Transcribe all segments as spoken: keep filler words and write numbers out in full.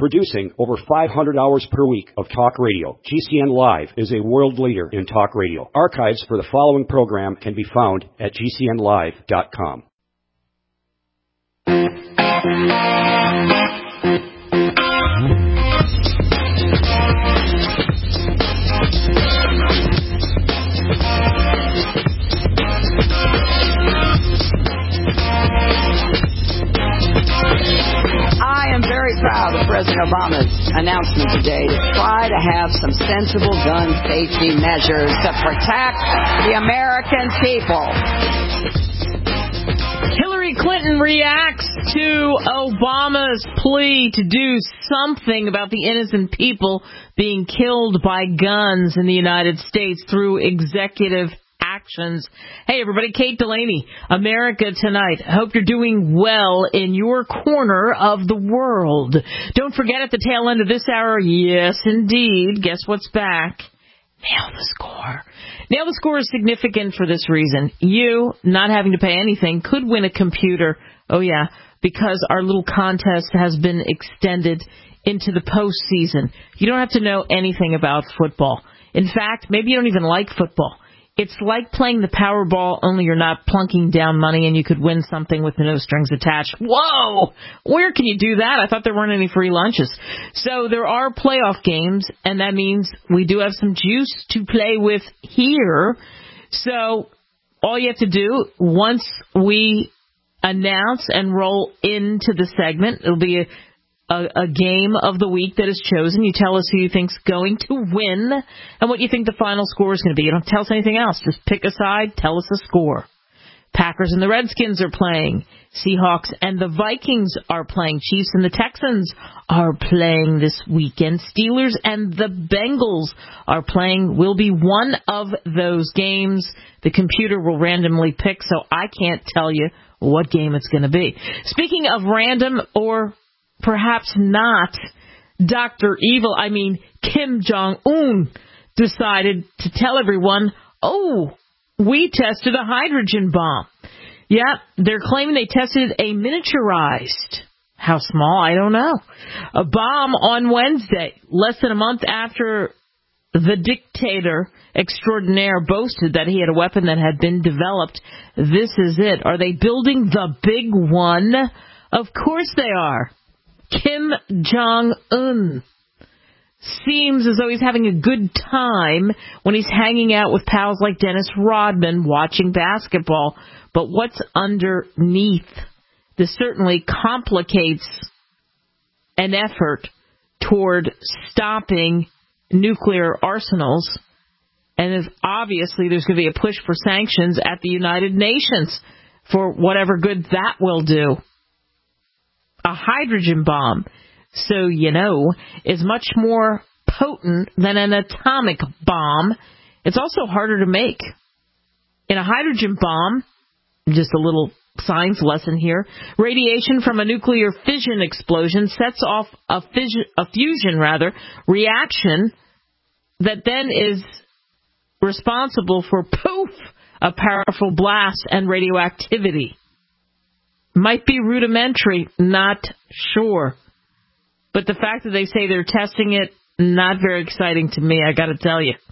Producing over five hundred hours per week of talk radio, G C N Live is a world leader in talk radio. Archives for the following program can be found at G C N live dot com. I am very proud of President Obama's announcement today to try to have some sensible gun safety measures to protect the American people. Hillary Clinton reacts to Obama's plea to do something about the innocent people being killed by guns in the United States through executive actions. Hey, everybody, Kate Delaney, America Tonight. Hope you're doing well in your corner of the world. Don't forget, at the tail end of this hour, yes, indeed, guess what's back? Nail the Score. Nail the Score is significant for this reason. You, not having to pay anything, could win a computer. Oh, yeah, because our little contest has been extended into the postseason. You don't have to know anything about football. In fact, maybe you don't even like football. It's like playing the Powerball, only you're not plunking down money and you could win something with no strings attached. Whoa! Where can you do that? I thought there weren't any free lunches. So there are playoff games, and that means we do have some juice to play with here. So all you have to do, once we announce and roll into the segment, it'll be a A, a game of the week that is chosen. You tell us who you think's going to win and what you think the final score is going to be. You don't tell us anything else. Just pick a side. Tell us the score. Packers and the Redskins are playing. Seahawks and the Vikings are playing. Chiefs and the Texans are playing this weekend. Steelers and the Bengals are playing. Will be one of those games. The computer will randomly pick, so I can't tell you what game it's going to be. Speaking of random or perhaps not, Doctor Evil, I mean Kim Jong-un, decided to tell everyone, oh, we tested a hydrogen bomb. Yeah, they're claiming they tested a miniaturized, how small, I don't know, a bomb on Wednesday, less than a month after the dictator extraordinaire boasted that he had a weapon that had been developed. This is it. Are they building the big one? Of course they are. Kim Jong-un seems as though he's having a good time when he's hanging out with pals like Dennis Rodman watching basketball. But what's underneath? This certainly complicates an effort toward stopping nuclear arsenals. And if obviously there's going to be a push for sanctions at the United Nations for whatever good that will do. A hydrogen bomb, so you know, is much more potent than an atomic bomb. It's also harder to make. In a hydrogen bomb, just a little science lesson here, radiation from a nuclear fission explosion sets off a, fission, a fusion rather, reaction that then is responsible for, poof, a powerful blast and radioactivity. Might be rudimentary, not sure. But the fact that they say they're testing it, not very exciting to me, I got to tell you.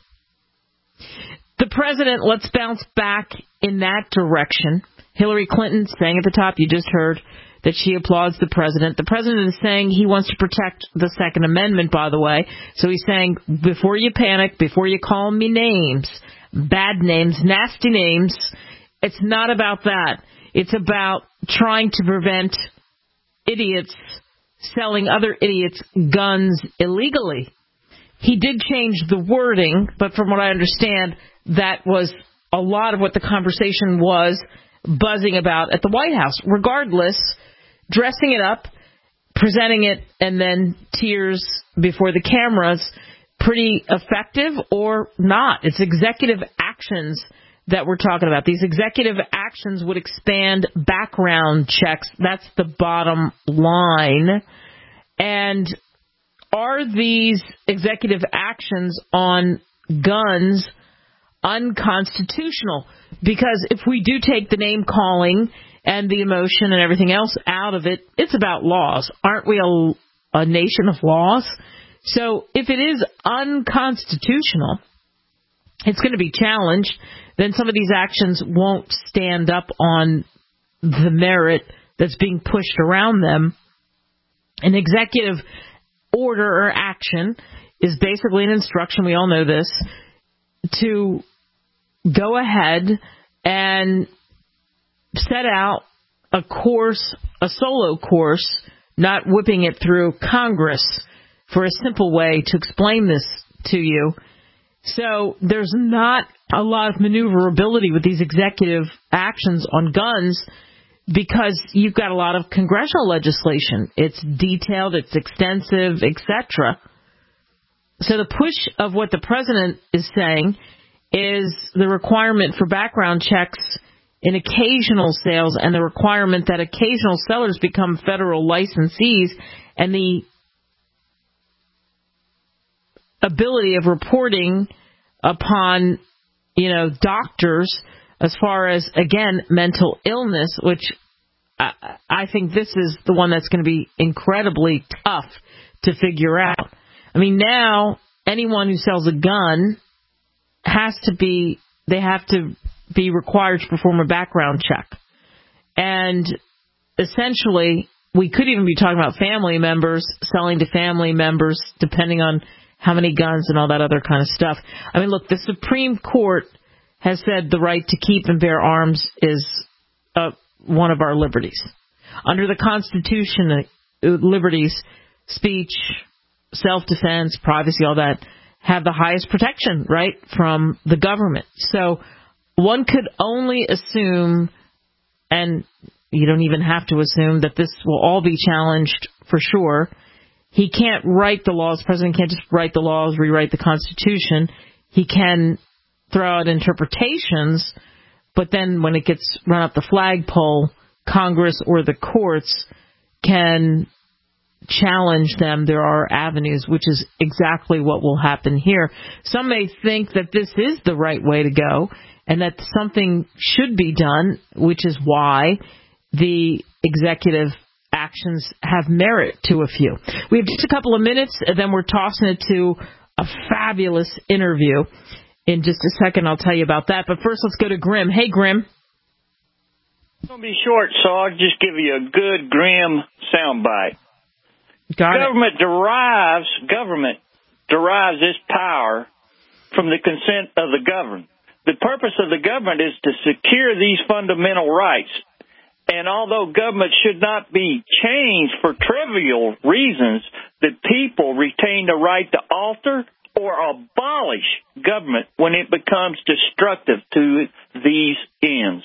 The president, let's bounce back in that direction. Hillary Clinton saying at the top, you just heard, that she applauds the president. The president is saying he wants to protect the Second Amendment, by the way. So he's saying, before you panic, before you call me names, bad names, nasty names, it's not about that. It's about trying to prevent idiots selling other idiots guns illegally. He did change the wording, but from what I understand, that was a lot of what the conversation was buzzing about at the White House. Regardless, dressing it up, presenting it, and then tears before the cameras, pretty effective or not. It's executive actions that we're talking about. These executive actions would expand background checks. That's the bottom line. And are these executive actions on guns unconstitutional? Because if we do take the name calling and the emotion and everything else out of it, it's about laws. Aren't we a nation of laws. So if it is unconstitutional, it's going to be challenged. Then some of these actions won't stand up on the merit that's being pushed around them. An executive order or action is basically an instruction, we all know this, to go ahead and set out a course, a solo course, not whipping it through Congress, for a simple way to explain this to you. So there's not a lot of maneuverability with these executive actions on guns because you've got a lot of congressional legislation. It's detailed, it's extensive, et cetera. So the push of what the president is saying is the requirement for background checks in occasional sales and the requirement that occasional sellers become federal licensees, and the ability of reporting upon, you know, doctors as far as, again, mental illness, which I, I think this is the one that's going to be incredibly tough to figure out. I mean, now anyone who sells a gun has to be, they have to be required to perform a background check. And essentially, we could even be talking about family members selling to family members, depending on how many guns and all that other kind of stuff. I mean, look, the Supreme Court has said the right to keep and bear arms is uh, one of our liberties. Under the Constitution, uh, liberties, speech, self-defense, privacy, all that, have the highest protection, right, from the government. So one could only assume, and you don't even have to assume, that this will all be challenged for sure. He can't write the laws. The president can't just write the laws, rewrite the Constitution. He can throw out interpretations, but then when it gets run up the flagpole, Congress or the courts can challenge them. There are avenues, which is exactly what will happen here. Some may think that this is the right way to go and that something should be done, which is why the executive actions have merit to a few. We have just a couple of minutes, and then we're tossing it to a fabulous interview. In just a second, I'll tell you about that. But first, let's go to Grim. Hey, Grim. It's going to be short, so I'll just give you a good Grim soundbite. Got government it. derives government derives its power from the consent of the governed. The purpose of the government is to secure these fundamental rights. And although government should not be changed for trivial reasons, the people retain the right to alter or abolish government when it becomes destructive to these ends.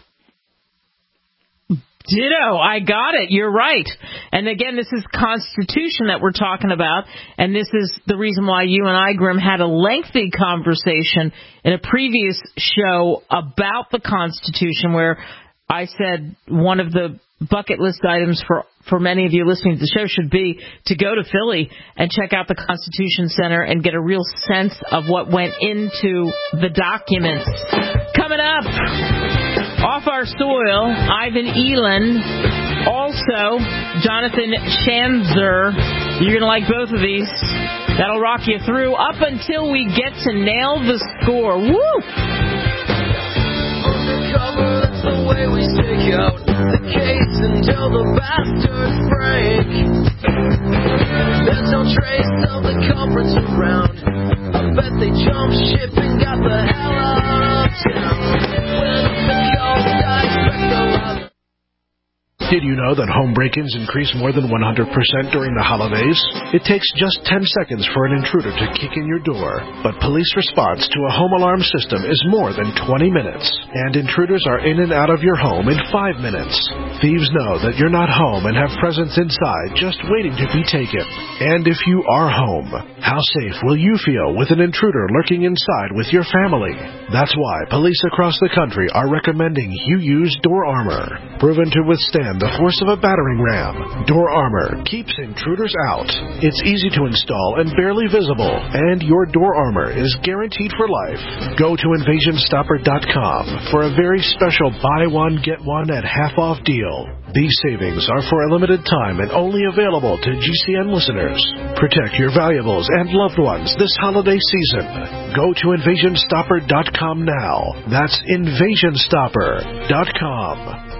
Ditto. I got it. You're right. And again, this is Constitution that we're talking about, and this is the reason why you and I, Grim, had a lengthy conversation in a previous show about the Constitution, where I said one of the bucket list items for, for many of you listening to the show should be to go to Philly and check out the Constitution Center and get a real sense of what went into the documents. Coming up, off our soil, Ivan Eland, also Jonathan Schanzer. You're going to like both of these. That'll rock you through up until we get to Nail the Score. Woo! Undercover, that's the way we stick out the case until the bastards break. There's no trace of the culprits around. I bet they jumped ship and got the hell out of town. When the cold dies, expect the love. Did you know that home break-ins increase more than one hundred percent during the holidays? It takes just ten seconds for an intruder to kick in your door. But police response to a home alarm system is more than twenty minutes. And intruders are in and out of your home in five minutes. Thieves know that you're not home and have presents inside just waiting to be taken. And if you are home, how safe will you feel with an intruder lurking inside with your family? That's why police across the country are recommending you use Door Armor. Proven to withstand withstand the force of a battering ram. Door Armor keeps intruders out. It's easy to install and barely visible, and your Door Armor is guaranteed for life. Go to invasion stopper dot com for a very special buy one, get one at half-off deal. These savings are for a limited time and only available to G C N listeners. Protect your valuables and loved ones this holiday season. Go to invasion stopper dot com now. That's invasion stopper dot com.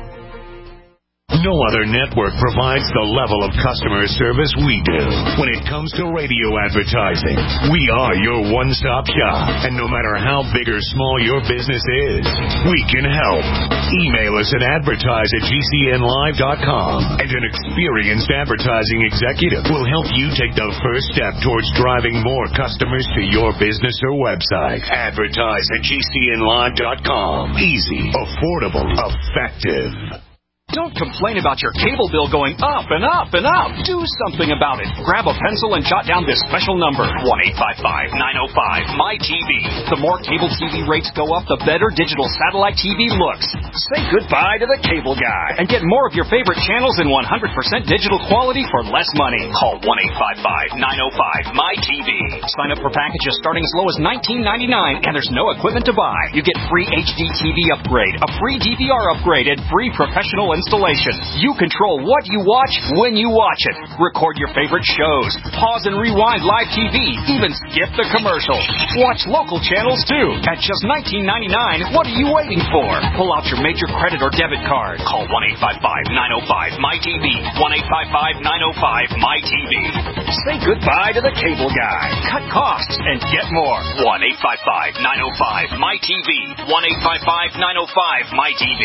No other network provides the level of customer service we do. When it comes to radio advertising, we are your one-stop shop. And no matter how big or small your business is, we can help. Email us at advertise at G C N live dot com, and an experienced advertising executive will help you take the first step towards driving more customers to your business or website. Advertise at G C N live dot com. Easy, affordable, effective. Don't complain about your cable bill going up and up and up. Do something about it. Grab a pencil and jot down this special number, one eight five five, nine oh five, M Y T V. The more cable T V rates go up, the better digital satellite T V looks. Say goodbye to the cable guy and get more of your favorite channels in one hundred percent digital quality for less money. Call one eight five five, nine oh five, M Y T V. Sign up for packages starting as low as nineteen ninety-nine, and there's no equipment to buy. You get free H D T V upgrade, a free D V R upgrade, and free professional installation. You control what you watch when you watch it. Record your favorite shows. Pause and rewind live T V. Even skip the commercials. Watch local channels too. At just nineteen ninety-nine, what are you waiting for? Pull out your major credit or debit card. Call one eight five five, nine oh five, M Y T V. one eight five five, nine oh five, M Y T V. Say goodbye to the cable guy. Cut costs and get more. one eight five five, nine oh five, M Y T V. one eight five five, nine oh five, M Y T V.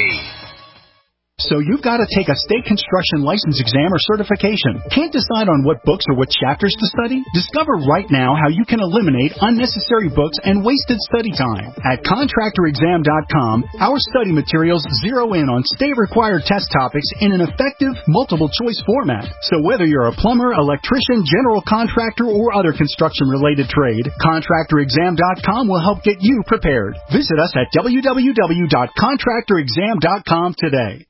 So you've got to take a state construction license exam or certification. Can't decide on what books or what chapters to study? Discover right now how you can eliminate unnecessary books and wasted study time. At contractor exam dot com, our study materials zero in on state-required test topics in an effective, multiple-choice format. So whether you're a plumber, electrician, general contractor, or other construction-related trade, contractor exam dot com will help get you prepared. Visit us at w w w dot contractor exam dot com today.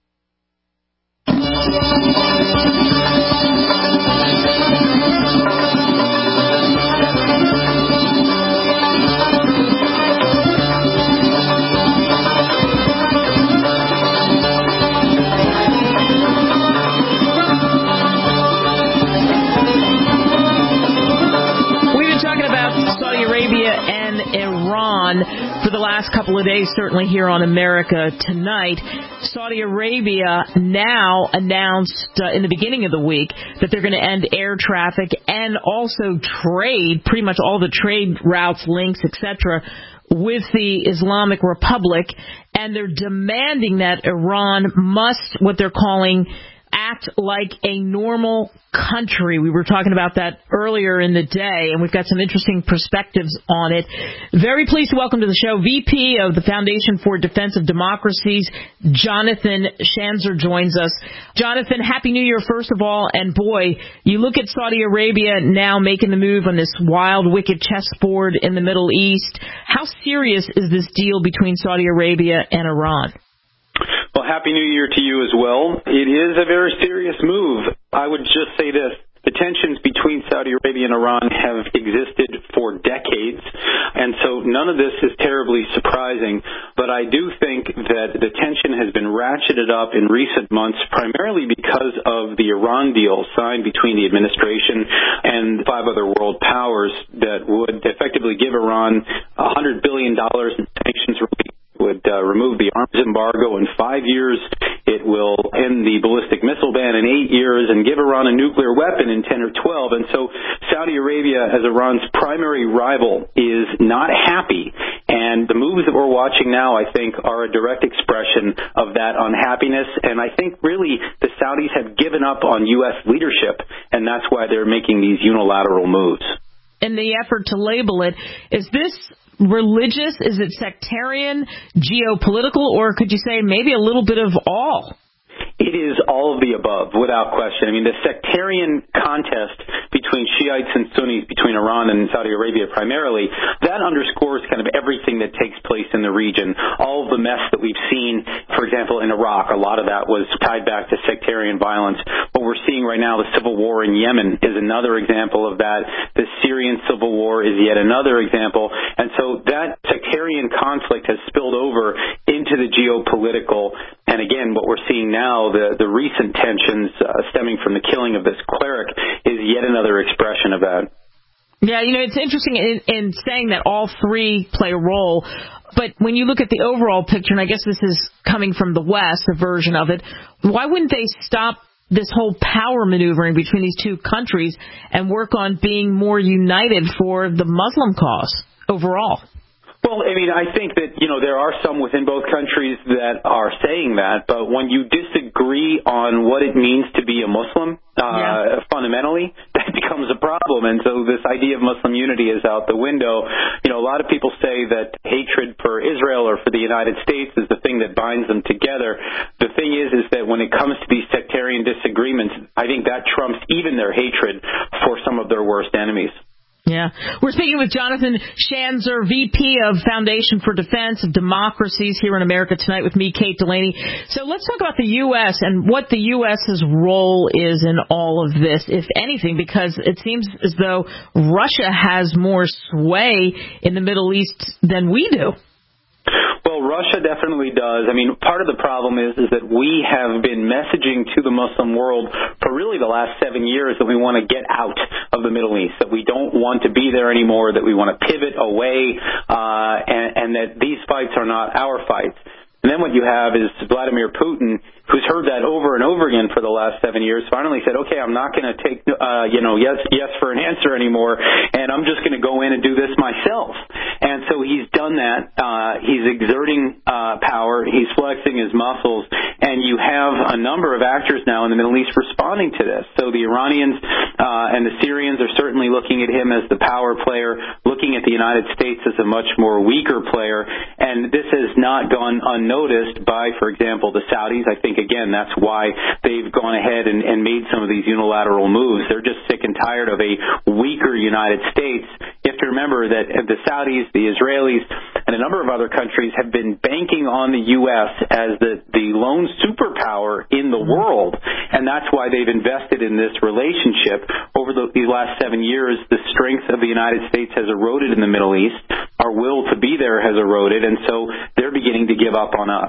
Saudi Arabia and Iran for the last couple of days, certainly here on America Tonight. Saudi Arabia now announced uh, in the beginning of the week that they're going to end air traffic and also trade, pretty much all the trade routes, links, et cetera, with the Islamic Republic, and they're demanding that Iran must, what they're calling, act like a normal country. We were talking about that earlier in the day, and we've got some interesting perspectives on it. Very pleased to welcome to the show V P of the Foundation for Defense of Democracies, Jonathan Schanzer joins us. Jonathan, Happy New Year, first of all, and boy, you look at Saudi Arabia now making the move on this wild, wicked chessboard in the Middle East. How serious is this deal between Saudi Arabia and Iran? Well, Happy New Year to you as well. It is a very serious move. I would just say this. The tensions between Saudi Arabia and Iran have existed for decades, and so none of this is terribly surprising. But I do think that the tension has been ratcheted up in recent months, primarily because of the Iran deal signed between the administration and five other world powers that would effectively give Iran one hundred billion dollars in sanctions relief, would uh, remove the arms embargo in five years. It will end the ballistic missile ban in eight years and give Iran a nuclear weapon in ten or twelve. And so Saudi Arabia, as Iran's primary rival, is not happy. And the moves that we're watching now, I think, are a direct expression of that unhappiness. And I think, really, the Saudis have given up on U S leadership, and that's why they're making these unilateral moves. In the effort to label it, is this religious? Is it sectarian, geopolitical, or could you say maybe a little bit of all? It is all of the above, without question. I mean, the sectarian contest between Shia Shiites and Sunnis between Iran and Saudi Arabia primarily, that underscores kind of everything that takes place in the region. All of the mess that we've seen, for example, in Iraq, a lot of that was tied back to sectarian violence. What we're seeing right now, the civil war in Yemen is another example of that. The Syrian civil war is yet another example. And so that sectarian conflict has spilled over into the geopolitical. And again, what we're seeing now, the, the recent tensions uh, stemming from the killing of this cleric is yet another expression of that. Yeah, you know, it's interesting in, in saying that all three play a role. But when you look at the overall picture, and I guess this is coming from the West, a version of it, why wouldn't they stop this whole power maneuvering between these two countries and work on being more united for the Muslim cause overall? Well, I mean, I think that, you know, there are some within both countries that are saying that, but when you disagree on what it means to be a Muslim, uh, yeah. fundamentally, that becomes a problem. And so this idea of Muslim unity is out the window. You know, a lot of people say that hatred for Israel or for the United States is the thing that binds them together. The thing is, is that when it comes to these sectarian disagreements, I think that trumps even their hatred for some of their worst enemies. Yeah. We're speaking with Jonathan Schanzer, V P of Foundation for Defense of Democracies here in America tonight with me, Kate Delaney. So let's talk about the U S and what the U S's role is in all of this, if anything, because it seems as though Russia has more sway in the Middle East than we do. Well, Russia definitely does. I mean, part of the problem is is that we have been messaging to the Muslim world for really the last seven years that we want to get out of the Middle East, that we don't want to be there anymore, that we want to pivot away, uh, and, and that these fights are not our fights. And then what you have is Vladimir Putin, who's heard that over and over again for the last seven years, finally said, okay, I'm not going to take, uh, you know, yes, yes for an answer anymore, and I'm just going to go in and do this myself. And so he's done that. Uh, he's exerting uh, power. He's flexing his muscles. And you have a number of actors now in the Middle East responding to this. So the Iranians uh, and the Syrians are certainly looking at him as the power player, looking at the United States as a much more weaker player. And this has not gone unnoticed by, for example, the Saudis. I think, again, that's why they've gone ahead and, and made some of these unilateral moves. They're just sick and tired of a weaker United States. You have to remember that the Saudis, the Israelis, and a number of other countries have been banking on the U S as the, the lone superpower in the world, and that's why they've invested in this relationship. Over the, these last seven years, the strength of the United States has eroded in the Middle East. Our will to be there has eroded, and so they're beginning to give up on us.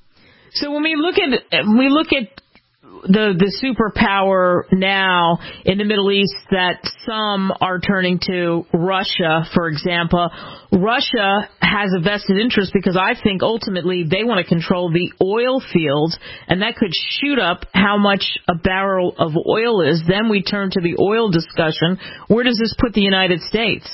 So when we look at when we look at the the superpower now in the Middle East that some are turning to, Russia, for example, Russia has a vested interest because I think ultimately they want to control the oil fields, and that could shoot up how much a barrel of oil is. Then we turn to the oil discussion. Where does this put the United States?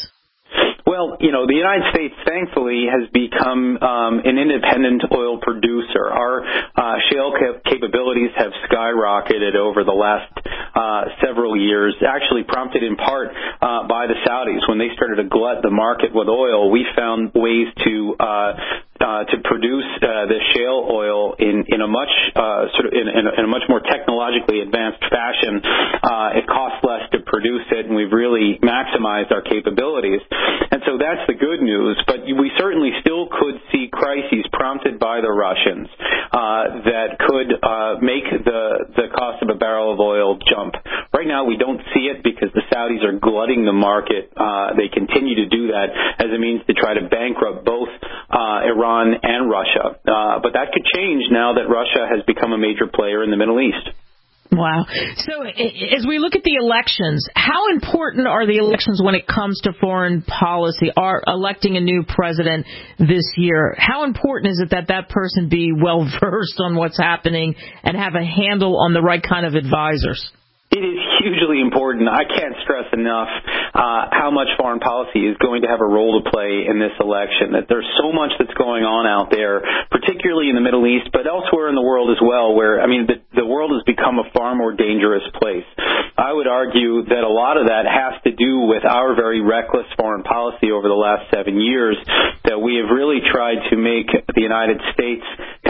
Well, you know, the United States, thankfully, has become um, an independent oil producer. Our uh, shale cap- capabilities have skyrocketed over the last uh, several years, actually prompted in part uh, by the Saudis. When they started to glut the market with oil, we found ways to uh, uh, to produce uh, the shale oil in, in a much uh, sort of in, in, a, in a much more technologically advanced fashion. Uh, it costs less to produce it, and we've really maximized our capabilities. And so that's the good news, but we certainly still could see crises prompted by the Russians uh, that could uh, make the, the cost of a barrel of oil jump. Right now we don't see it because the Saudis are glutting the market. Uh, they continue to do that as a means to try to bankrupt both uh, Iran and Russia. Uh, but that could change now that Russia has become a major player in the Middle East. Wow. So as we look at the elections, how important are the elections when it comes to foreign policy? Are electing a new president this year, how important is it that that person be well-versed on what's happening and have a handle on the right kind of advisors? It is hugely important. I can't stress enough uh, how much foreign policy is going to have a role to play in this election, that there's so much that's going on out there, particularly in the Middle East, but elsewhere in the world as well, where, I mean, the, the world has become a far more dangerous place. I would argue that a lot of that has to do with our very reckless foreign policy over the last seven years, that we have really tried to make the United States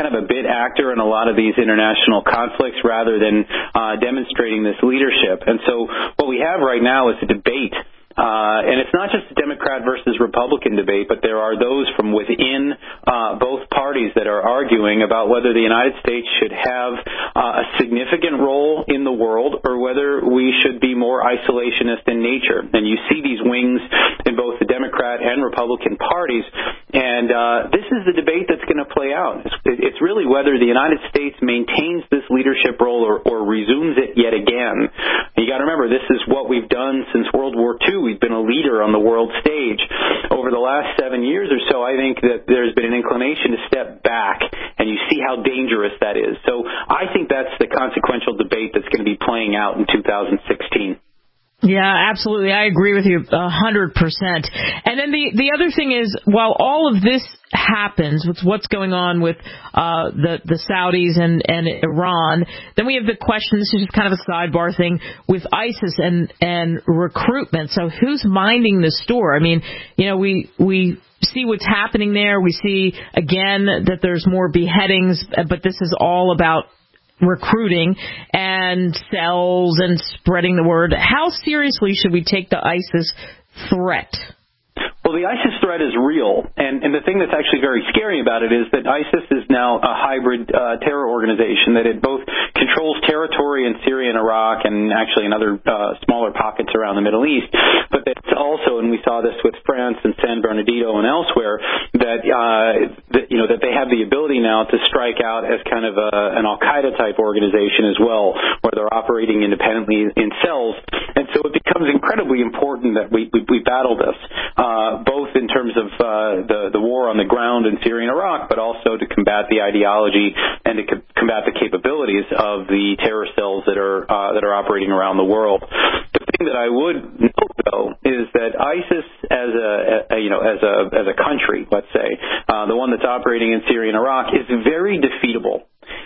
kind of a bit actor in a lot of these international conflicts rather than uh, demonstrating this leadership. And so what we have right now is a debate. Uh, and it's not just a Democrat versus Republican debate, but there are those from within uh, both parties that are arguing about whether the United States should have uh, a significant role in the world or whether we should be more isolationist in nature. And you see these wings in both the Democrat and Republican parties, and uh, this is the debate that's going to play out. It's, it's really whether the United States maintains this leadership role or, or resumes it yet again. You got to remember, this is what we've done since World War Two. We've been a leader on the world stage. Over the last seven years or so, I think that there's been an inclination to step back, and you see how dangerous that is. So I think that's the consequential debate that's going to be playing out in two thousand sixteen. Yeah, absolutely. I agree with you a hundred percent. And then the, the other thing is, while all of this happens with what's going on with uh, the, the Saudis and, and Iran, then we have the question, this is just kind of a sidebar thing, with ISIS and, and recruitment. So who's minding the store? I mean, you know, we, we see what's happening there. We see, again, that there's more beheadings, but this is all about recruiting and cells and spreading the word. How seriously should we take the ISIS threat? Well, the ISIS threat is real, and, and the thing that's actually very scary about it is that ISIS is now a hybrid uh, terror organization, that it both controls territory in Syria and Iraq and actually in other uh, smaller pockets around the Middle East, but it's also, and we saw this with France and San Bernardino and elsewhere, that, uh, that you know that they have the ability now to strike out as kind of a, an Al-Qaeda type organization as well, where they're operating independently in cells, and so it becomes incredibly important that we, we, we battle this. Uh, both in terms of uh, the, the war on the ground in Syria and Iraq, but also to combat the ideology and to co- combat the capabilities of the terror cells that are uh, that are operating around the world. The thing that I would note, though, is that ISIS, as a, a you know as a as a country, let's say, uh, the one that's operating in Syria and Iraq, is very defeatable.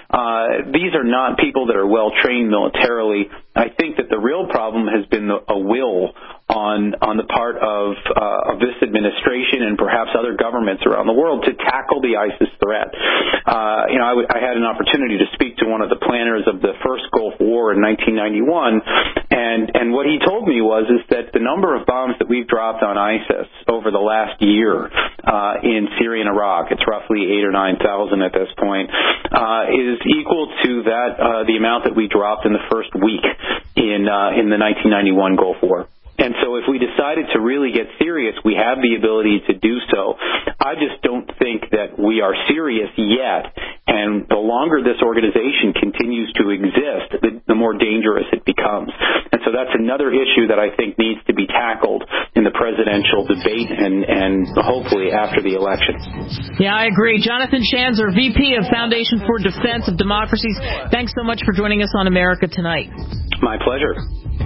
Uh, these are not people that are well trained militarily. I think that the real problem has been the, a will on on the part of uh, of this administration and perhaps other governments around the world to tackle the ISIS threat. Uh, you know, I, w- I had an opportunity to speak to one of the planners of the first Gulf War in nineteen ninety-one, and and what he told me was is that the number of bombs that we've dropped on ISIS over the last year uh, in Syria and Iraq, it's roughly eight or nine thousand at this point, uh, is equal to that uh, the amount that we dropped in the first week in uh, in the nineteen ninety-one Gulf War. And so if we decided to really get serious, we have the ability to do so. I just don't think that we are serious yet. And the longer this organization continues to exist, the, the more dangerous it becomes. And so that's another issue that I think needs to be tackled in the presidential debate and, and hopefully after the election. Yeah, I agree. Jonathan Schanzer, V P of Foundation for Defense of Democracies, thanks so much for joining us on America Tonight. My pleasure.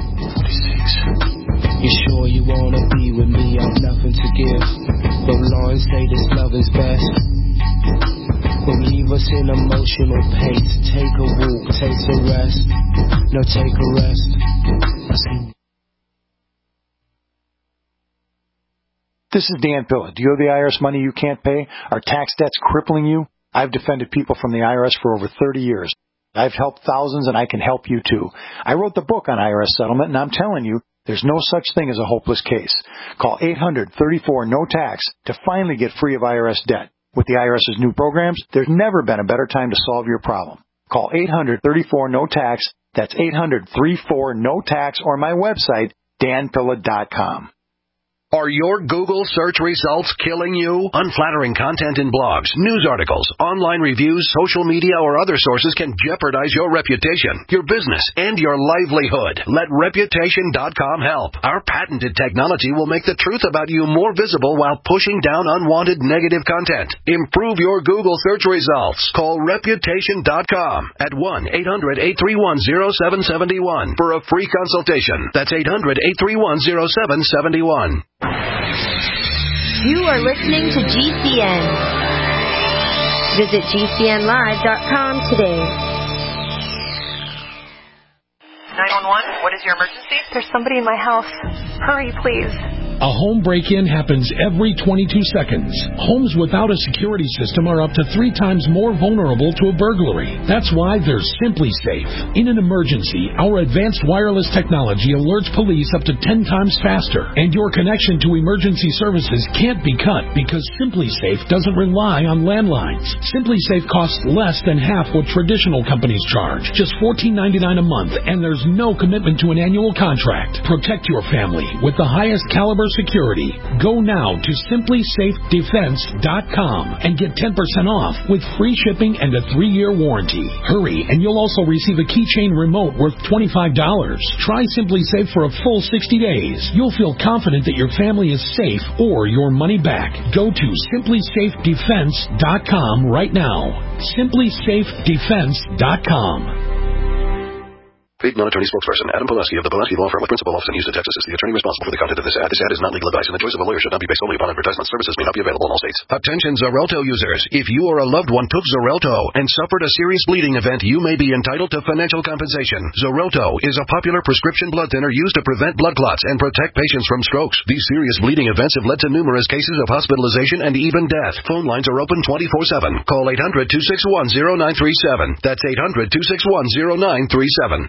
You sure you wanna be with me? I've nothing to give. But Lauren say this love is best. Don't leave us in emotional pace. Take a walk, take a rest. No, take a rest. This is Dan Pilla. Do you owe the I R S money you can't pay? Are tax debts crippling you? I've defended people from the I R S for over thirty years. I've helped thousands, and I can help you too. I wrote the book on I R S settlement, and I'm telling you, there's no such thing as a hopeless case. Call eight hundred thirty-four no tax to finally get free of I R S debt. With the IRS's new programs, there's never been a better time to solve your problem. Call eight hundred thirty-four no tax. That's eight hundred thirty-four no tax, or my website, dan pilla dot com. Are your Google search results killing you? Unflattering content in blogs, news articles, online reviews, social media, or other sources can jeopardize your reputation, your business, and your livelihood. Let reputation dot com help. Our patented technology will make the truth about you more visible while pushing down unwanted negative content. Improve your Google search results. Call reputation dot com at one eight hundred eight three one zero seven seven one for a free consultation. That's eight hundred eight three one zero seven seven one. You are listening to G C N. Visit G C N live dot com today. nine one one, what is your emergency? There's somebody in my house. Hurry, please. A home break-in happens every twenty-two seconds. Homes without a security system are up to three times more vulnerable to a burglary. That's why there's Simply Safe. In an emergency, our advanced wireless technology alerts police up to ten times faster, and your connection to emergency services can't be cut because Simply Safe doesn't rely on landlines. Simply Safe costs less than half what traditional companies charge, just fourteen ninety-nine a month, and there's no commitment to an annual contract. Protect your family with the highest caliber security. Go now to simply safe defense dot com and get ten percent off with free shipping and a three-year warranty. Hurry, and you'll also receive a keychain remote worth twenty-five dollars. Try Simply Safe for a full sixty days. You'll feel confident that your family is safe or your money back. Go to simply safe defense dot com right now. simply safe defense dot com. Paid non-attorney spokesperson Adam Pulaski of the Pulaski Law Firm with principal office in Houston, Texas is the attorney responsible for the content of this ad. This ad is not legal advice, and the choice of a lawyer should not be based solely upon advertisement. Services may not be available in all states. Attention Xarelto users. If you or a loved one took Xarelto and suffered a serious bleeding event, you may be entitled to financial compensation. Xarelto is a popular prescription blood thinner used to prevent blood clots and protect patients from strokes. These serious bleeding events have led to numerous cases of hospitalization and even death. Phone lines are open twenty-four seven. Call eight hundred, two six one, zero nine three seven. That's eight hundred, two six one, zero nine three seven.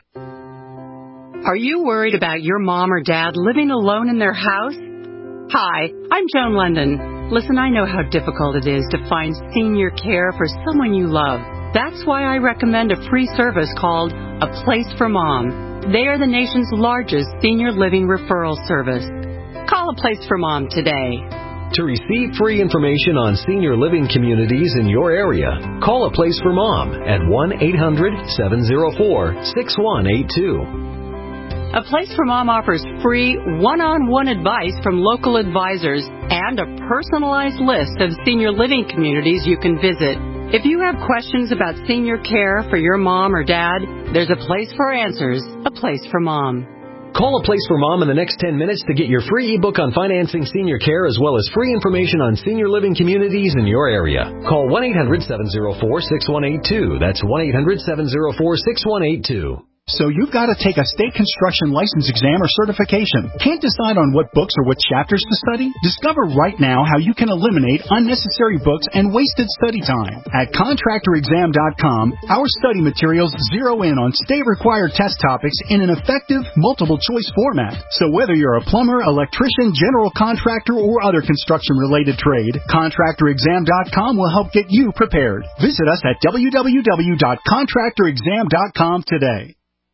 Are you worried about your mom or dad living alone in their house? Hi, I'm Joan London. Listen, I know how difficult it is to find senior care for someone you love. That's why I recommend a free service called A Place for Mom. They are the nation's largest senior living referral service. Call A Place for Mom today. To receive free information on senior living communities in your area, call A Place for Mom at one eight hundred, seven oh four, six one eight two. A Place for Mom offers free one-on-one advice from local advisors and a personalized list of senior living communities you can visit. If you have questions about senior care for your mom or dad, there's a place for answers. A Place for Mom. Call A Place for Mom in the next ten minutes to get your free ebook on financing senior care as well as free information on senior living communities in your area. Call one eight hundred, seven oh four, six one eight two. That's one eight hundred, seven oh four, six one eight two. So you've got to take a state construction license exam or certification. Can't decide on what books or what chapters to study? Discover right now how you can eliminate unnecessary books and wasted study time. At contractor exam dot com, our study materials zero in on state-required test topics in an effective, multiple-choice format. So whether you're a plumber, electrician, general contractor, or other construction-related trade, contractor exam dot com will help get you prepared. Visit us at w w w dot contractor exam dot com today.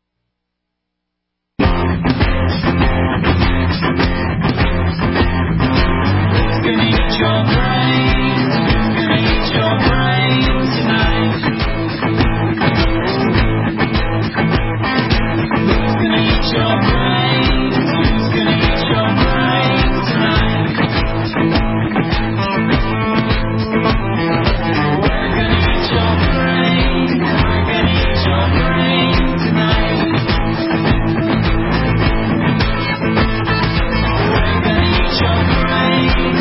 Your brain, gonna eat your brain tonight. Who's gonna eat your brain? Who's gonna eat your brain tonight? We're gonna eat your brain. We're gonna eat your brain tonight. We're gonna eat your brain.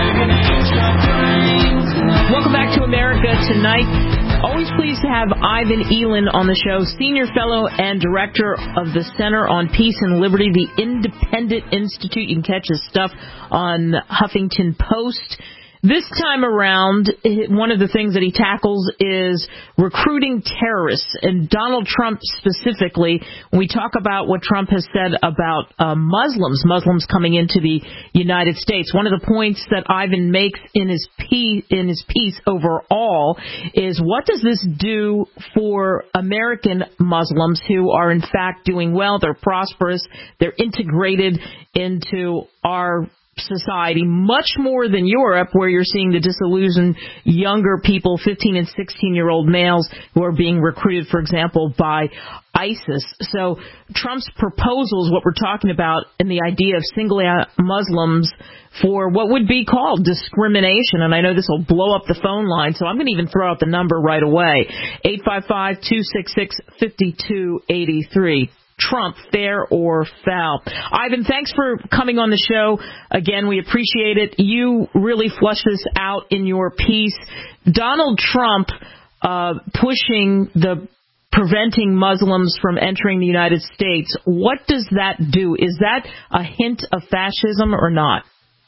Welcome back to America Tonight. Always pleased to have Ivan Eland on the show, Senior Fellow and Director of the Center on Peace and Liberty, the Independent Institute. You can catch his stuff on Huffington Post. This time around, one of the things that he tackles is recruiting terrorists, and Donald Trump specifically. When we talk about what Trump has said about uh, Muslims, Muslims coming into the United States, one of the points that Ivan makes in his piece, in his piece overall is, what does this do for American Muslims who are in fact doing well? They're prosperous. They're integrated into our society much more than Europe, where you're seeing the disillusioned younger people, fifteen and sixteen year old males who are being recruited, for example, by ISIS. So Trump's proposals, what we're talking about, and the idea of singling out Muslims for what would be called discrimination, and I know this will blow up the phone line, so I'm going to even throw out the number right away, eight five five, two six six, five two eight three. Trump, fair or foul? Ivan, thanks for coming on the show. Again, we appreciate it. You really flush this out in your piece. Donald Trump uh, pushing the preventing Muslims from entering the United States. What does that do? Is that a hint of fascism or not?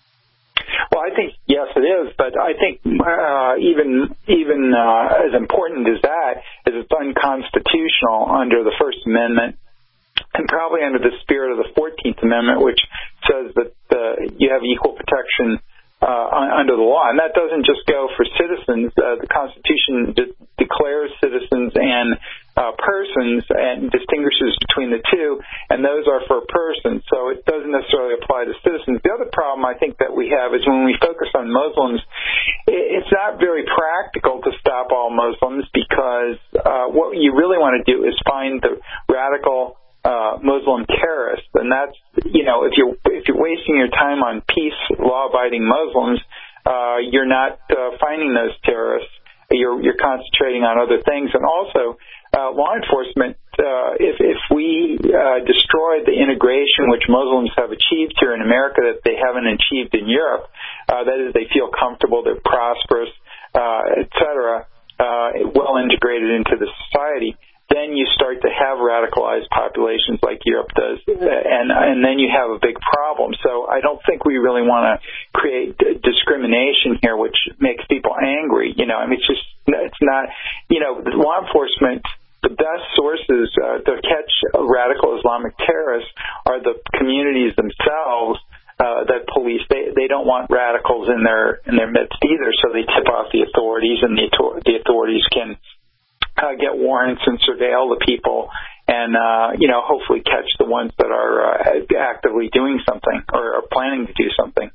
Well, I think, yes, it is. But I think uh, even even uh, as important as that is it's unconstitutional under the First Amendment and probably under the spirit of the fourteenth Amendment, which says that uh, you have equal protection uh, under the law. And that doesn't just go for citizens. Uh, the Constitution de- declares citizens and uh, persons and distinguishes between the two, and those are for persons. So it doesn't necessarily apply to citizens. The other problem I think that we have is when we focus on Muslims, it's not very practical to stop all Muslims because uh, what you really want to do is find the radical Uh, Muslim terrorists, and that's, you know, if you're if you're wasting your time on peace, law-abiding Muslims, uh, you're not uh, finding those terrorists. You're you're concentrating on other things, and also uh, law enforcement. Uh, if if we uh, destroy the integration which Muslims have achieved here in America that they haven't achieved in Europe, uh, that is, they feel comfortable, they're prosperous, uh, et cetera, uh, well integrated into the society, then you start to have radicalized populations like Europe does, and and then you have a big problem. So I don't think we really want to create discrimination here, which makes people angry. You know, I mean, it's just, it's not, you know, law enforcement, the best sources uh, to catch radical Islamic terrorists are the communities themselves. Uh, that police, they they don't want radicals in their in their midst either, so they tip off the authorities, and the the authorities can Uh, get warrants and surveil the people and, uh, you know, hopefully catch the ones that are uh, actively doing something or are planning to do something.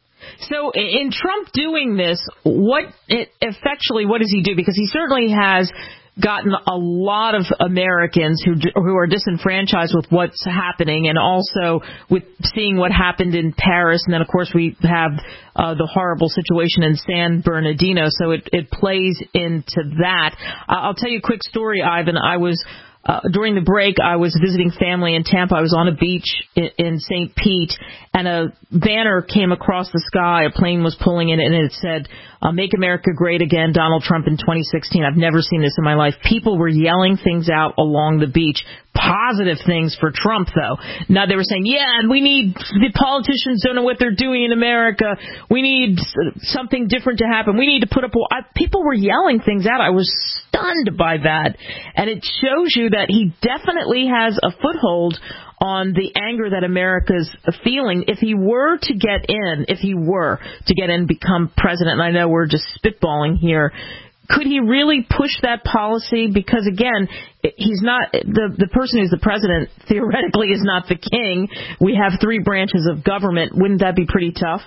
So in Trump doing this, what it, effectually, what does he do? Because he certainly has gotten a lot of Americans who who are disenfranchised with what's happening, and also with seeing what happened in Paris, and then of course we have uh, the horrible situation in San Bernardino. So it, it plays into that. Uh, I'll tell you a quick story, Ivan. I was uh, during the break, I was visiting family in Tampa. I was on a beach in, in Saint Pete, and a banner came across the sky. A plane was pulling in, and it said, Uh, Make America Great Again, Donald Trump in twenty sixteen. I've never seen this in my life. People were yelling things out along the beach. Positive things for Trump, though. Now they were saying, yeah, we need, the politicians don't know what they're doing in America. We need something different to happen. We need to put up, I, people were yelling things out. I was stunned by that. And it shows you that he definitely has a foothold on the anger that America's feeling. If he were to get in, if he were to get in and become president, and I know we're just spitballing here, could he really push that policy? Because, again, he's not, the, the person who's the president theoretically is not the king. We have three branches of government. Wouldn't that be pretty tough?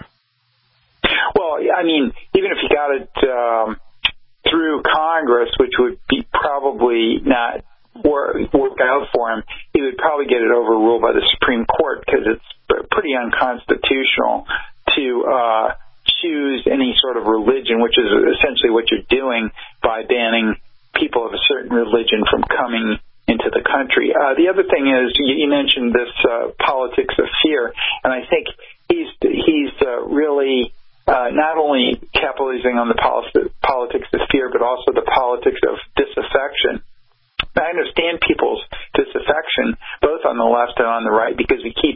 Well, I mean, even if he got it um, through Congress, which would be probably not work, work out for him, he would probably get it overruled by the Supreme Court because it's pretty unconstitutional to uh, choose any sort of religion, which is essentially what you're doing by banning people of a certain religion from coming into the country. Uh, the other thing is, you, you mentioned this uh, politics of fear, and I think he's he's uh, really uh, not only capitalizing on the poli- politics of fear, but also the politics of disaffection. I understand people's disaffection, both on the left and on the right, because we keep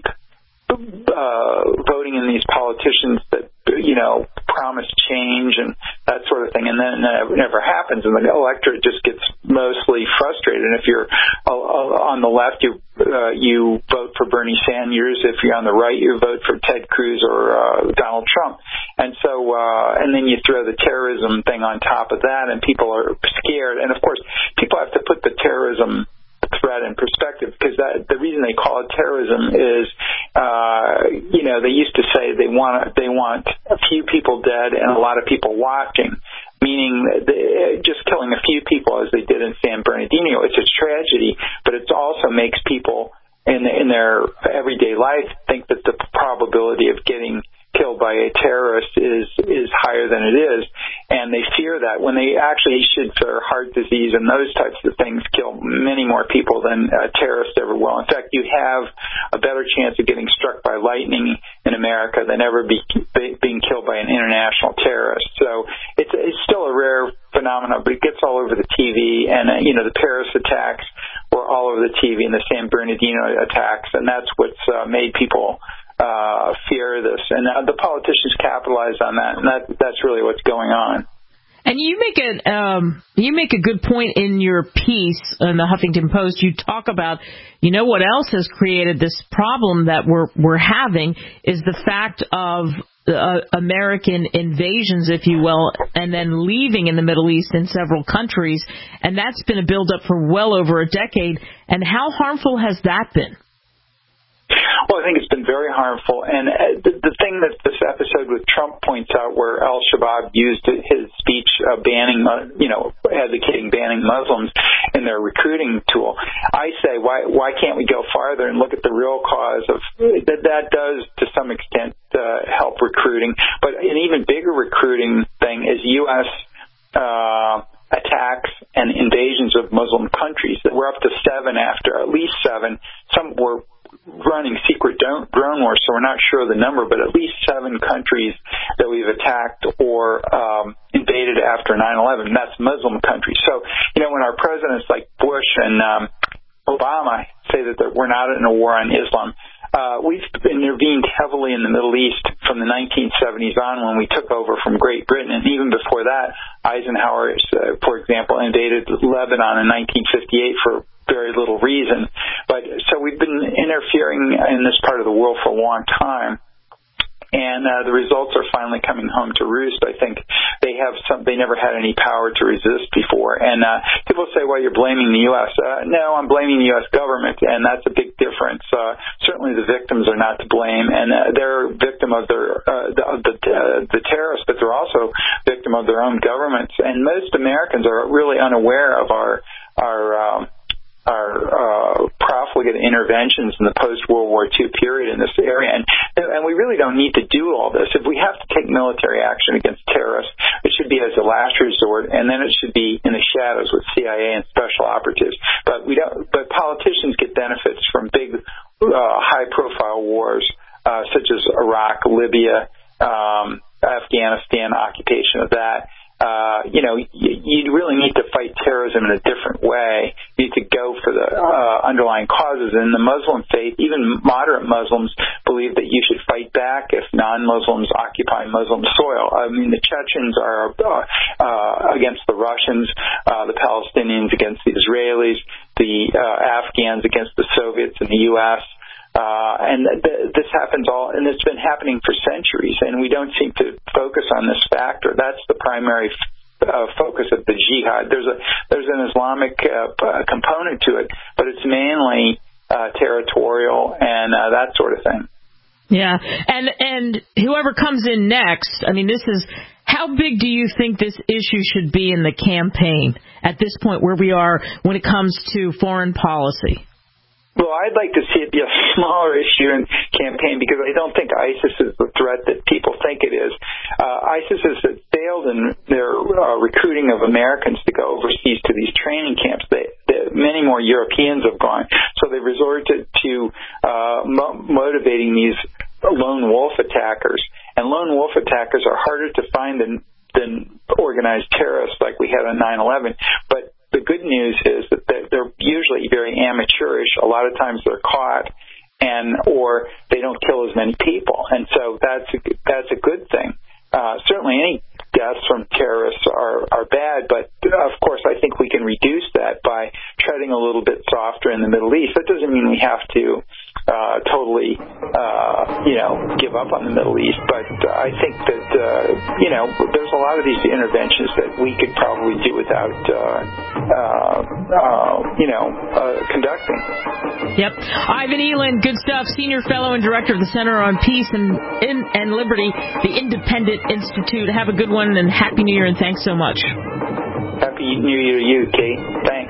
uh, voting in these politicians that, you know, promise change and that sort of thing, and then it never happens, and the electorate just gets mostly frustrated. And if you're uh, on the left, you uh, you vote for Bernie Sanders. If you're on the right, you vote for Ted Cruz or uh, Donald Trump. And so, uh, and then you throw the terrorism thing on top of that, and people are scared. And of course, people have to put the terrorism threat in perspective, because that, the reason they call it terrorism is, uh, you know, they used to say they want they want a few people dead and a lot of people watching, meaning they, just killing a few people as they did in San Bernardino. It's a tragedy, but it also makes people in in their everyday life think that the probability of getting killed by a terrorist is is higher than it is, and they fear that when they actually should for heart disease and those types of things kill many more people than a terrorist ever will. In fact, you have a better chance of getting struck by lightning in America than ever be, be, being killed by an international terrorist. So it's, it's still a rare phenomenon, but it gets all over the T V, and, uh, you know, the Paris attacks were all over the T V and the San Bernardino attacks, and that's what's uh, made people uh, fear this. And uh, the politicians capitalize on that, and that, that's really what's going on. And you make a um, you make a good point in your piece in the Huffington Post. You talk about, you know, what else has created this problem that we're we're having is the fact of uh, American invasions, if you will, and then leaving in the Middle East in several countries, and that's been a buildup for well over a decade. And how harmful has that been? Well, I think it's been very harmful, and the, the thing that this episode with Trump points out, where al-Shabaab used his speech uh, banning, you know, advocating banning Muslims in their recruiting tool, I say, why why can't we go farther and look at the real cause of that? That does, to some extent, uh, help recruiting, but an even bigger recruiting thing is U S Uh, attacks and invasions of Muslim countries. We're up to seven after, at least seven. Some were running secret drone wars, so we're not sure of the number, but at least seven countries that we've attacked or um, invaded after nine eleven. That's Muslim countries. So, you know, when our presidents like Bush and um, Obama say that we're not in a war on Islam, uh, we've intervened heavily in the Middle East from the nineteen seventies on when we took over from Great Britain, and even before that, Eisenhower, uh, for example, invaded Lebanon in nineteen fifty-eight for very little reason. But so we've been interfering in this part of the world for a long time, and uh, the results are finally coming home to roost. I think they have some. They never had any power to resist before. And uh, people say, "Well, you're blaming the U S" Uh, no, I'm blaming the U S government, and that's a big difference. Uh, certainly, the victims are not to blame, and uh, they're victim of their uh, the the, uh, the terrorists, but they're also victim of their own governments. And most Americans are really unaware of our our um, our uh, profligate interventions in the post-World War Two period in this area. And, and we really don't need to do all this. If we have to take military action against terrorists, it should be as a last resort, and then it should be in the shadows with C I A and special operatives. But we don't. But politicians get benefits from big, uh, high-profile wars, uh, such as Iraq, Libya, um, Afghanistan, occupation of that. Uh, you know, you, you really need to fight terrorism in a different way. You need to go for the uh, underlying causes. And the Muslim faith, even moderate Muslims, believe that you should fight back if non-Muslims occupy Muslim soil. I mean, the Chechens are uh, uh, against the Russians, uh, the Palestinians against the Israelis, the uh, Afghans against the Soviets and the U S Uh, and th- this happens all, and it's been happening for centuries, and we don't seem to focus on this factor. That's the primary f- uh, focus of the jihad. There's a there's an Islamic uh, p- component to it, but it's mainly uh, territorial and uh, that sort of thing. Yeah, and and whoever comes in next, I mean, this is. How big do you think this issue should be in the campaign at this point where we are when it comes to foreign policy? Well, I'd like to see it be a smaller issue in campaign because I don't think ISIS is the threat that people think it is. Uh, ISIS has failed in their uh, recruiting of Americans to go overseas to these training camps. They, they, many more Europeans have gone. So they resorted to uh, mo- motivating these lone wolf attackers. And lone wolf attackers are harder to find than, than organized terrorists like we had on nine eleven. But the good news is that they're usually very amateurish. A lot of times they're caught, and or they don't kill as many people, and so that's a, that's a good thing. Uh, certainly, any deaths from terrorists are are bad, but of course, I think we can reduce that by treading a little bit softer in the Middle East. That doesn't mean we have to uh, totally, uh, you know, give up on the Middle East, but uh, I think that uh, you know, there's a lot of these interventions that we could probably do without, uh, uh, uh, you know, uh, conducting. Yep, Ivan Eland, good stuff. Senior Fellow and Director of the Center on Peace and and Liberty, the Independent Institute. Have a good one, and Happy New Year, and thanks so much. Happy New Year to you, Kate. Thanks.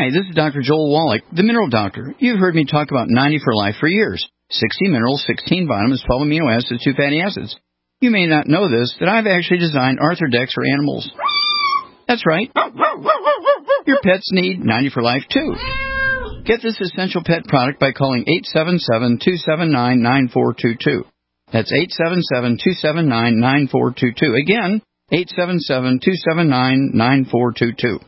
Hi, this is Doctor Joel Wallach, the Mineral Doctor. You've heard me talk about ninety for Life for years. sixty minerals, sixteen vitamins, twelve amino acids, two fatty acids. You may not know this, that I've actually designed Arthrodex for animals. That's right. Your pets need ninety for Life, too. Get this essential pet product by calling eight seven seven, two seven nine, nine four two two. That's eight seven seven, two seven nine, nine four two two. Again, eight seven seven, two seven nine, nine four two two.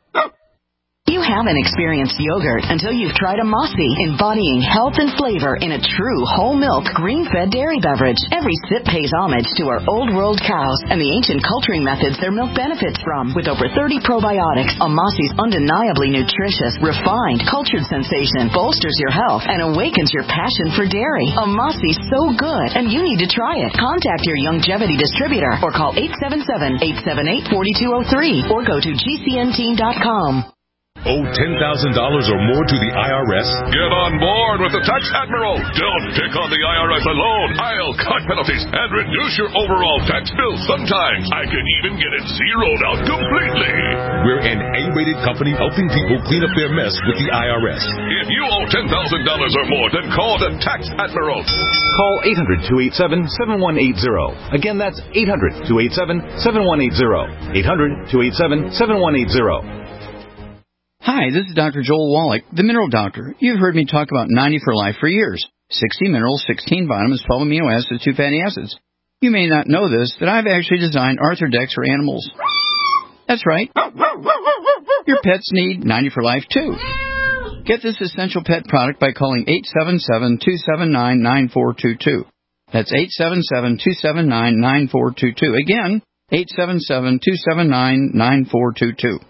You haven't experienced yogurt until you've tried a Mossy, embodying health and flavor in a true whole milk, green-fed dairy beverage. Every sip pays homage to our old world cows and the ancient culturing methods their milk benefits from. With over thirty probiotics, a Mossy's undeniably nutritious, refined, cultured sensation bolsters your health and awakens your passion for dairy. A Mossy's so good, and you need to try it. Contact your Youngevity distributor or call eight seven seven, eight seven eight, four two zero three or go to G C N team dot com. Owe ten thousand dollars or more to the I R S? Get on board with the Tax Admiral. Don't pick on the I R S alone. I'll cut penalties and reduce your overall tax bill. Sometimes I can even get it zeroed out completely. We're an A-rated company helping people clean up their mess with the I R S. If you owe ten thousand dollars or more, then call the Tax Admiral. Call eight hundred, two eight seven, seven one eight zero. Again, that's eight hundred, two eight seven, seven one eight zero. eight hundred, two eight seven, seven one eight zero. Hi, this is Doctor Joel Wallach, the Mineral Doctor. You've heard me talk about ninety for Life for years. sixty minerals, sixteen vitamins, twelve amino acids, two fatty acids. You may not know this, that I've actually designed Arthrodex for animals. That's right. Your pets need ninety for Life, too. Get this essential pet product by calling eight seven seven, two seven nine, nine four two two. That's eight seven seven, two seven nine, nine four two two. Again, eight seven seven, two seven nine, nine four two two.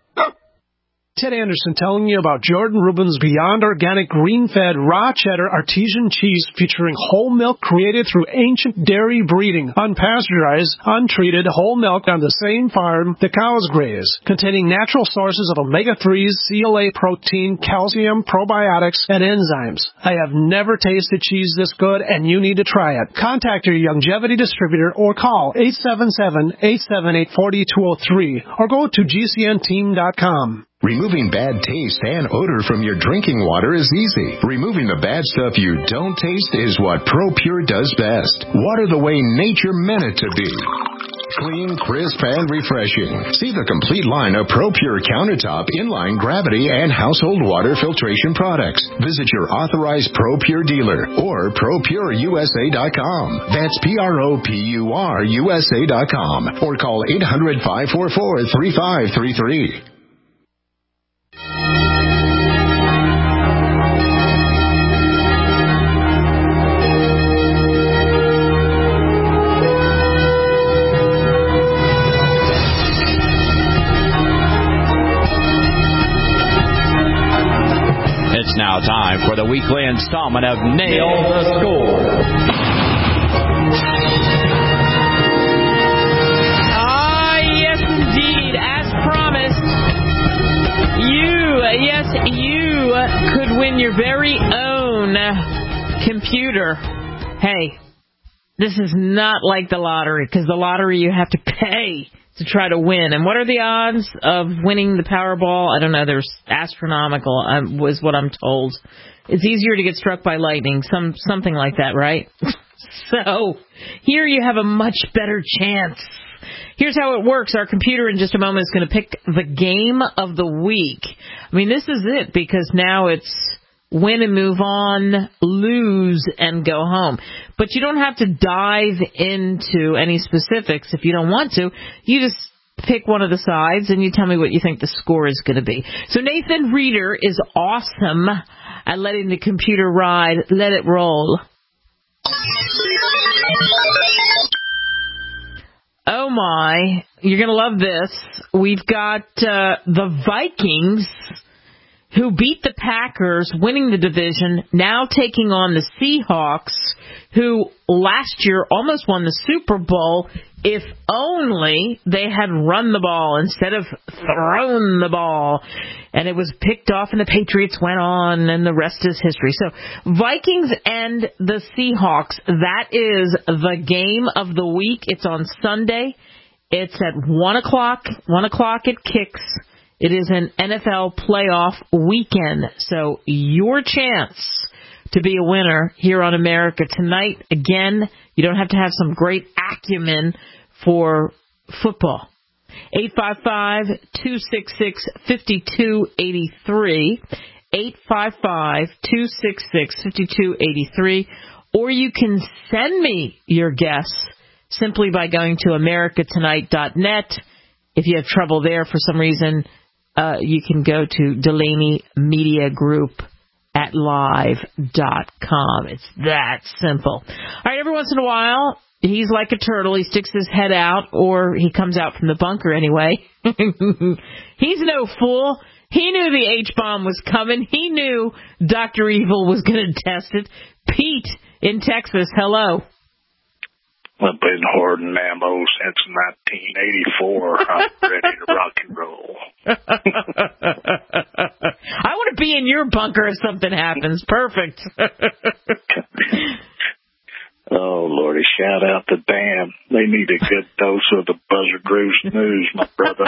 Ted Anderson telling you about Jordan Rubin's Beyond Organic Green-Fed Raw Cheddar Artesian Cheese featuring whole milk created through ancient dairy breeding, unpasteurized, untreated whole milk on the same farm the cows graze, containing natural sources of omega threes, C L A protein, calcium, probiotics, and enzymes. I have never tasted cheese this good, and you need to try it. Contact your Youngevity distributor or call eight seven seven, eight seven eight, four two zero three or go to G C N team dot com. Removing bad taste and odor from your drinking water is easy. Removing the bad stuff you don't taste is what ProPure does best. Water the way nature meant it to be. Clean, crisp, and refreshing. See the complete line of ProPure countertop, inline, gravity, and household water filtration products. Visit your authorized ProPure dealer or Pro Pure U S A dot com. That's P R O P U R U S A dot com or call eight hundred, five four four, three five three three. It's now time for the weekly installment of Nail the Score. Ah, yes, indeed. As promised, you, yes, you could win your very own computer. Hey, this is not like the lottery, because the lottery you have to pay to try to win. And what are the odds of winning the Powerball? I don't know. There's astronomical, um, was what I'm told. It's easier to get struck by lightning, some something like that, right? So here you have a much better chance. Here's how it works. Our computer in just a moment is going to pick the game of the week. I mean, this is it, because now it's win and move on, lose and go home. But you don't have to dive into any specifics if you don't want to. You just pick one of the sides and you tell me what you think the score is going to be. So Nathan Reeder is awesome at letting the computer ride. Let it roll. Oh my, you're going to love this. We've got uh, the Vikings, who beat the Packers, winning the division, now taking on the Seahawks, who last year almost won the Super Bowl if only they had run the ball instead of thrown the ball. And it was picked off and the Patriots went on, and the rest is history. So Vikings and the Seahawks, that is the game of the week. It's on Sunday. It's at one o'clock. one o'clock it kicks. It is an N F L playoff weekend, so your chance to be a winner here on America Tonight. Again, you don't have to have some great acumen for football. eight five five, two six six, five two eight three, eight five five, two six six, five two eight three, or you can send me your guess simply by going to america tonight dot net. If you have trouble there for some reason, uh, you can go to Delaney Media Group at live dot com. It's that simple. All right, every once in a while, he's like a turtle. He sticks his head out, or he comes out from the bunker anyway. He's no fool. He knew the H-bomb was coming. He knew Doctor Evil was going to test it. Pete in Texas, hello. I've been hoarding ammo since nineteen eighty-four. I'm ready to rock and roll. I want to be in your bunker if something happens. Perfect. Oh, Lordy, shout out to Dan. They need a good dose of the Buzzer Grooves news, my brother.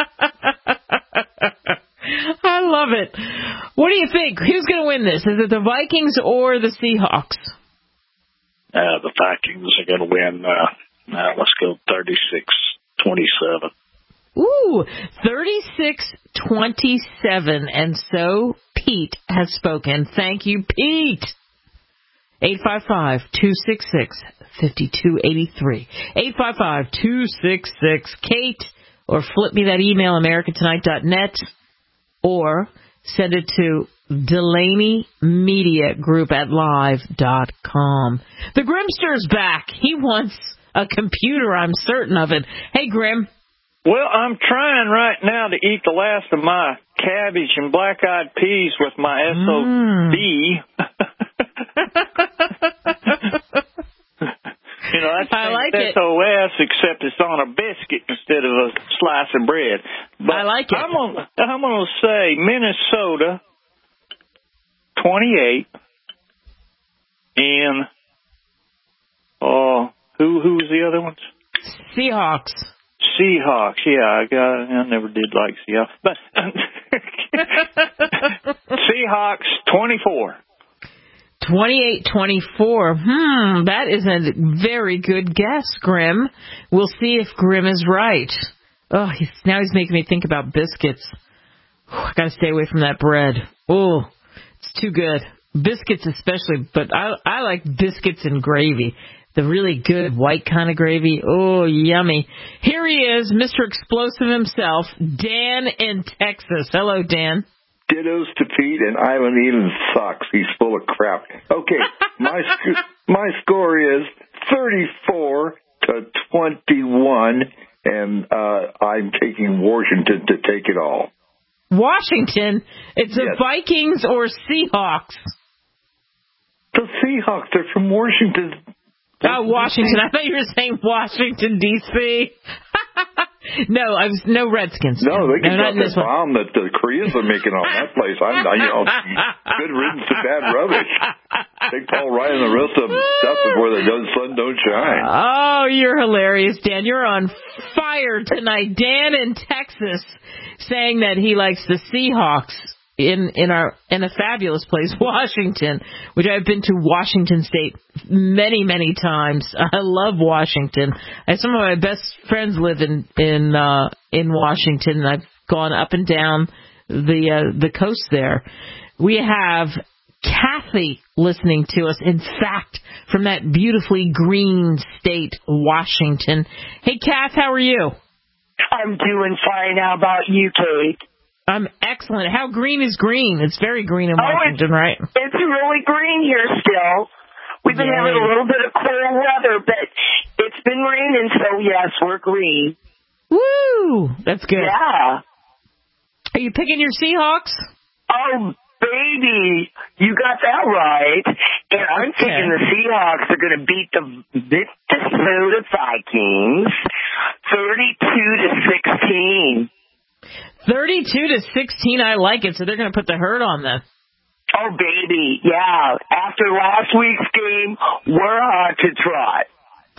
I love it. What do you think? Who's going to win this? Is it the Vikings or the Seahawks? Uh, the Vikings are going to win. Uh, uh, let's go thirty-six twenty-seven. Ooh, thirty-six twenty-seven. And so Pete has spoken. Thank you, Pete. eight five five, two six six, five two eight three. eight five five, two six six, Kate. Or flip me that email, america tonight dot net. Or send it to Delaney Media Group at live dot com. The Grimster's back. He wants a computer, I'm certain of it. Hey, Grim. Well, I'm trying right now to eat the last of my cabbage and black-eyed peas with my S O B. Mm. You know, that's I like S O S, it. Except it's on a biscuit instead of a slice of bread. But I like it. I'm gonna, I'm going to say Minnesota twenty-eight, and oh, who who was the other ones? Seahawks. Seahawks, yeah, I got. I never did like Seahawks, but Seahawks twenty-four. twenty-eight twenty-four. Hmm, that is a very good guess, Grim. We'll see if Grim is right. Oh, he's, now he's making me think about biscuits. Whew, I got to stay away from that bread. Oh, it's too good. Biscuits especially, but I I like biscuits and gravy. The really good white kind of gravy. Oh, yummy. Here he is, Mister Explosive himself, Dan in Texas. Hello, Dan. Dittos to Pete, and Ivan even sucks. He's full of crap. Okay, my sc- my score is thirty-four to twenty-one, and uh, I'm taking Washington to take it all. Washington? It's the yes. Vikings or Seahawks? The Seahawks. They're from Washington. Oh, Washington. I thought you were saying Washington, D C No, I was no Redskins. No, they can no, drop the bomb that the Koreans are making on that place. I'm, you know, good riddance to bad rubbish. Take Paul Ryan and the rest of them. That's where the sun don't shine. Oh, you're hilarious, Dan. You're on fire tonight. Dan in Texas saying that he likes the Seahawks in in our in a fabulous place, Washington, which I've been to Washington State many, many times. I love Washington. I, some of my best friends live in in uh, in Washington, and I've gone up and down the uh, the coast there. We have Kathy listening to us. In fact, from that beautifully green state, Washington. Hey, Kath, how are you? I'm doing fine. How about you, Kate? I'm excellent. How green is green? It's very green in Washington, oh, right? It's really green here still. We've been Yay. having a little bit of cool weather, but it's been raining, so yes, we're green. Woo! That's good. Yeah. Are you picking your Seahawks? Oh, baby, you got that right. And I'm okay. thinking the Seahawks are going to beat the Minnesota Vikings thirty-two to sixteen. thirty-two to sixteen, I like it, so they're going to put the hurt on them. Oh, baby, yeah. After last week's game, we're on to trot.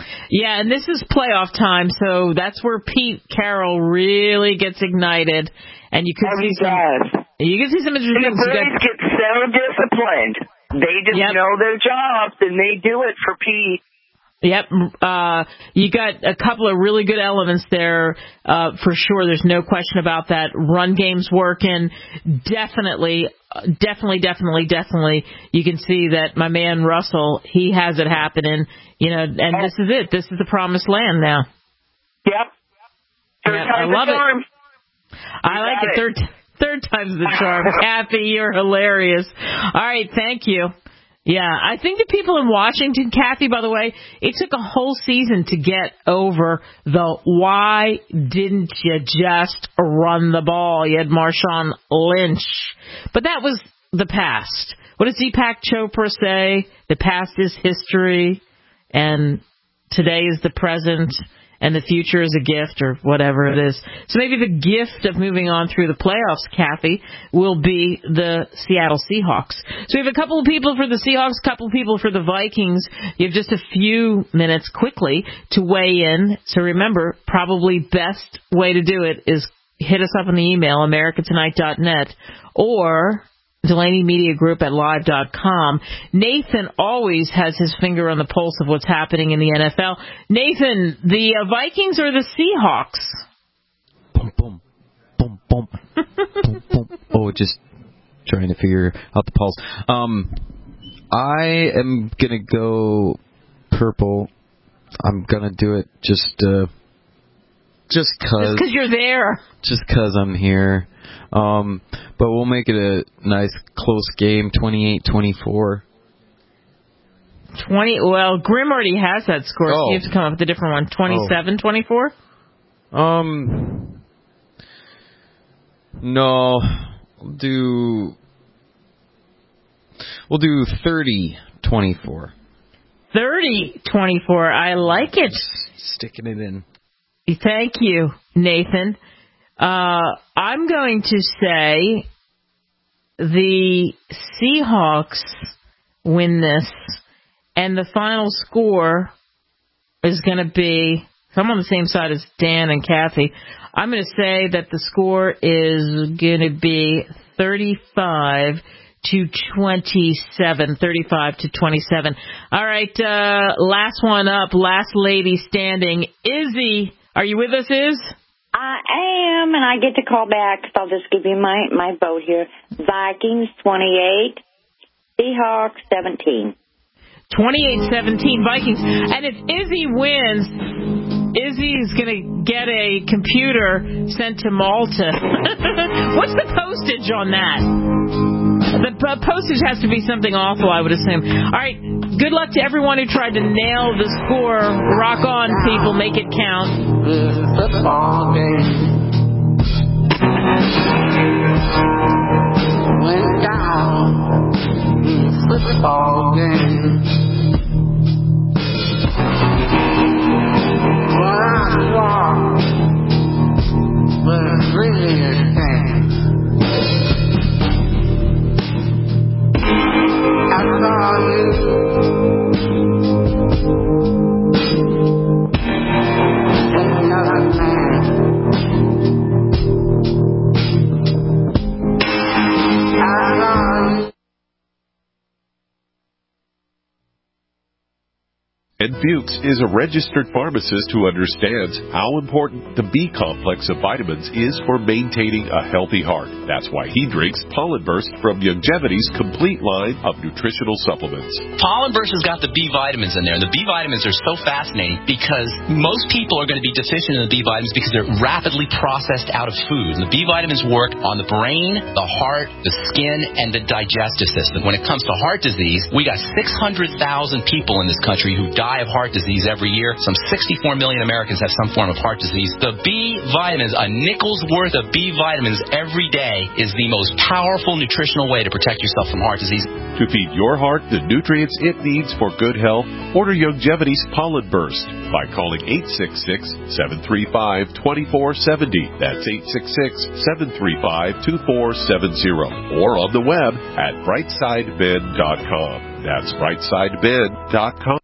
Yeah, and this is playoff time, so that's where Pete Carroll really gets ignited. And you can oh, see he some, does. You can see some interesting things. The boys get so disciplined. They just yep. know their jobs, and they do it for Pete. Yep. Uh, you got a couple of really good elements there, uh, for sure. There's no question about that. Run game's working. Definitely, definitely, definitely, definitely. You can see that my man Russell, he has it happening, you know, and this is it. This is the promised land now. Yep. Third yeah, time's I love the charm. it. I like it. it. Third, third time's the charm. Kathy, you're hilarious. All right. Thank you. Yeah, I think the people in Washington, Kathy, by the way, it took a whole season to get over the why didn't you just run the ball? You had Marshawn Lynch. But that was the past. What does Deepak Chopra say? The past is history, and today is the present, and the future is a gift, or whatever it is. So maybe the gift of moving on through the playoffs, Kathy, will be the Seattle Seahawks. So we have a couple of people for the Seahawks, a couple of people for the Vikings. You have just a few minutes quickly to weigh in. So remember, probably best way to do it is hit us up in the email, america tonight dot net, or Delaney Media Group at live dot com. Nathan always has his finger on the pulse of what's happening in the N F L. Nathan, the uh, Vikings or the Seahawks? Boom, boom, boom, boom, boom, boom. Oh, just trying to figure out the pulse. Um, I am gonna go purple. I'm gonna do it just, uh, just cause. Just 'cause you're there. Just 'cause I'm here. Um, but we'll make it a nice close game, twenty-eight twenty-four. twenty Well, Grim already has that score, so oh. you have to come up with a different one. twenty-seven twenty-four? Oh. Um, no, we'll do, we'll do thirty twenty-four. thirty twenty-four, I like it. Sticking it in. Thank you, Nathan. Uh, I'm going to say the Seahawks win this, and the final score is going to be, I'm on the same side as Dan and Kathy, I'm going to say that the score is going to be thirty-five to twenty-seven, thirty-five to twenty-seven. All right, uh, last one up, last lady standing. Izzy, are you with us, Iz? I am, and I get to call back, so I'll just give you my, my vote here. Vikings, twenty-eight. Seahawks, seventeen. twenty-eight seventeen, Vikings. And if Izzy wins, Izzy's going to get a computer sent to Malta. What's the postage on that? The p- postage has to be something awful, I would assume. All right, good luck to everyone who tried to nail the score. Rock on, people. Make it count. Football game went down. Football game. What I saw was really a thing. I saw you. Another man. I saw you. Ed Fuchs is a registered pharmacist who understands how important the B complex of vitamins is for maintaining a healthy heart. That's why he drinks Pollen Burst from Youngevity's complete line of nutritional supplements. Pollen Burst has got the B vitamins in there. The B vitamins are so fascinating because most people are going to be deficient in the B vitamins because they're rapidly processed out of food. And the B vitamins work on the brain, the heart, the skin, and the digestive system. When it comes to heart disease, we got six hundred thousand people in this country who die of heart disease every year. Some sixty-four million Americans have some form of heart disease. The B vitamins, a nickel's worth of B vitamins every day, is the most powerful nutritional way to protect yourself from heart disease. To feed your heart the nutrients it needs for good health, order Youngevity's Pollen Burst by calling eight six six, seven three five, two four seven zero. That's eight six six, seven three five, two four seven zero. Or on the web at brightside ben dot com. That's brightside ben dot com.